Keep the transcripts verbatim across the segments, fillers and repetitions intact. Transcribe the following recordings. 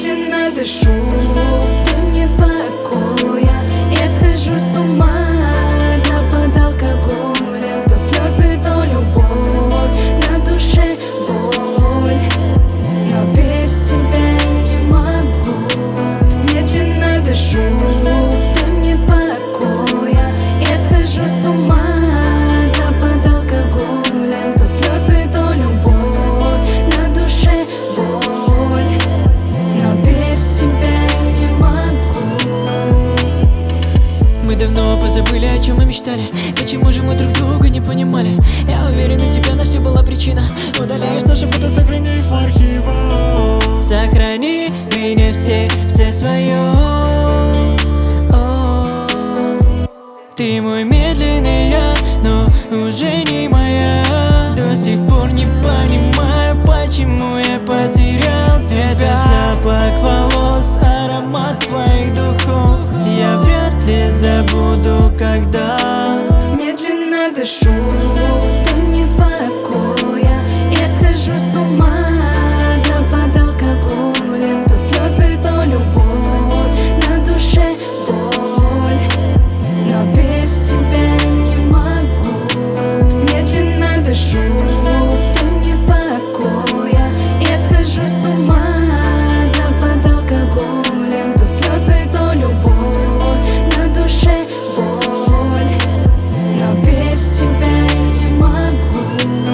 Медленно дышу, ты мне покоя. Я схожу с ума, да под алкоголем. То слезы, то любовь, на душе боль, но без тебя не могу. Медленно дышу, ты мне покоя. Я схожу с ума, да под алкоголем. То слезы, то любовь, на душе боль, но без тебя не могу. Мы давно позабыли, о чем мы мечтали. Почему же мы друг друга не понимали? Я уверен, у тебя на все была причина. Удаляешь наши фото, сохрани их в архивах. Сохрани меня в сердце своем. Ты мой медленный я, но уже не моя. До сих пор не понимаю, почему я потерял тебя. Запах волос, аромат твоих духов я вряд ли забуду, когда. Медленно дышу, ты мне покоя. Я схожу с ума, да под алкоголем. То слезы, то любовь, на душе боль, но без тебя не могу. Медленно дышу, ты мне покоя. Я схожу с ума, да под алкоголем. То слезы, то любовь, на душе боль, но без тебя не могу.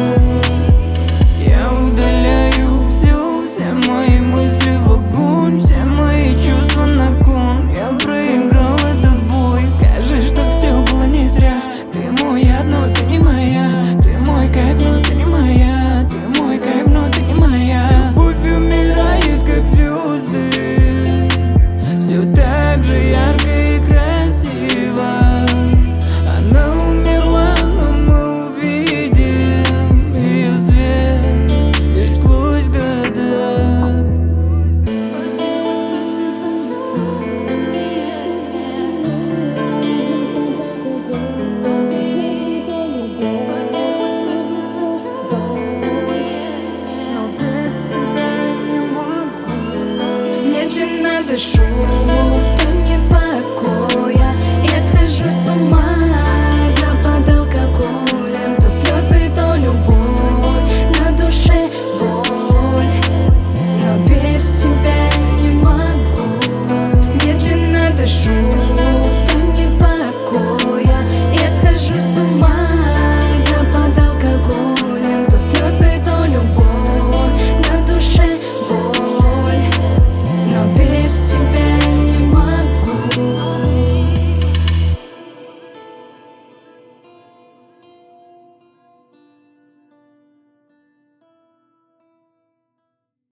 Я удаляю все, все мои мысли в огонь, все мои чувства на кон. Я проиграл этот бой. Скажи, что все было не зря. Ты мой яд, но ты не моя. Ты мой кайф, но ты не моя. Ты мой кайф, но ты не моя. Любовь умирает, как звезды. Все так же ярко и красиво. Она умерла, но мы увидим ее свет лишь сквозь года. Медленно дышу,